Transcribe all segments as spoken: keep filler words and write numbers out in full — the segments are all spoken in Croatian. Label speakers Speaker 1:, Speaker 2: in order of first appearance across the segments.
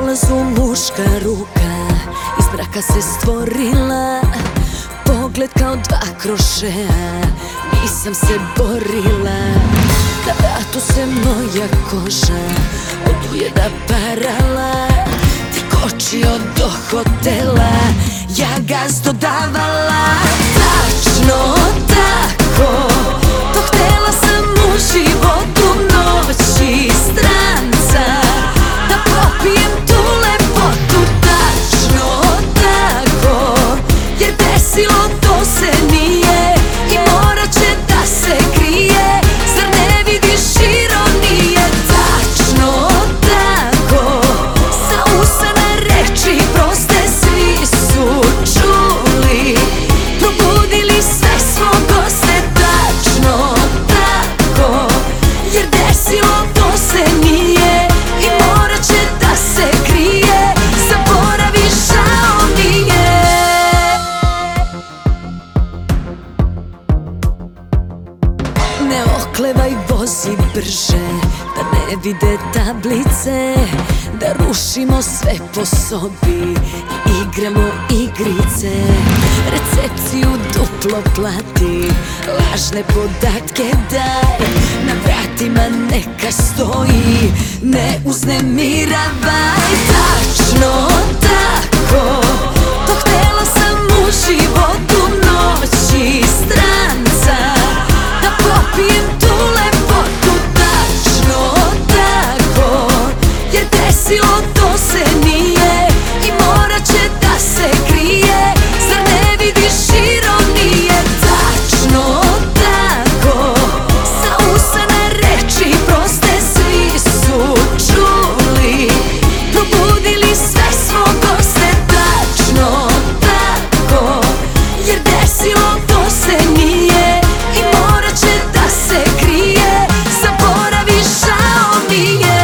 Speaker 1: dolazu muška ruka, iz mraka se stvorila, pogled kao dva krošeja, nisam se borila. Na vratu se moja koža od ujeda parala, ti kočio do hotela, ja gaz dodavala. Tačno tako, to htela sam u životu noći, stranca, da popijem tu lepotu. Tačno tako, jer desilo to se nije i morat će da se krije, zar ne vidiš ironije? Tačno tako, sa usana reči proste svi su čuli, probudili sve svog goste. Tačno tako, jer desilo to se nije i morat će da se krije, zaboravi, žao mi je. Ne oklevaj, vozi brže, da ne vide tablice, da rušimo sve po sobi i igramo igrice. Recepciju duplo plati, lažne podatke daj, na vratima neka stoji, ne uznemiravaj. Tačno tako, to htela sam u životu noći, stranca, da popijem tu lepotu. Tačno tako, jer desilo to se nije i morat će da se krije, zar ne vidiš ironije? Tačno tako, sa usana reči proste svi su čuli, probudili sve svog goste. Tačno tako, jer desilo to se nije i morat će da se krije, zaboravi, žao mi je.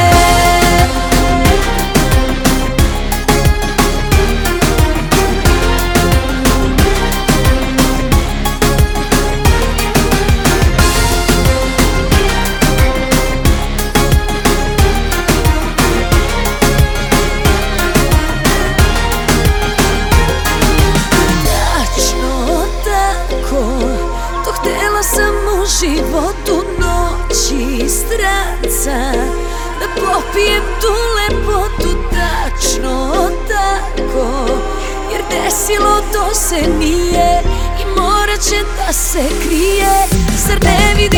Speaker 1: Htela sam u životu noći, stranca, da popijem tu lepotu. Tačno tako, jer desilo to se nije i morat će da se krije, zar ne vidiš?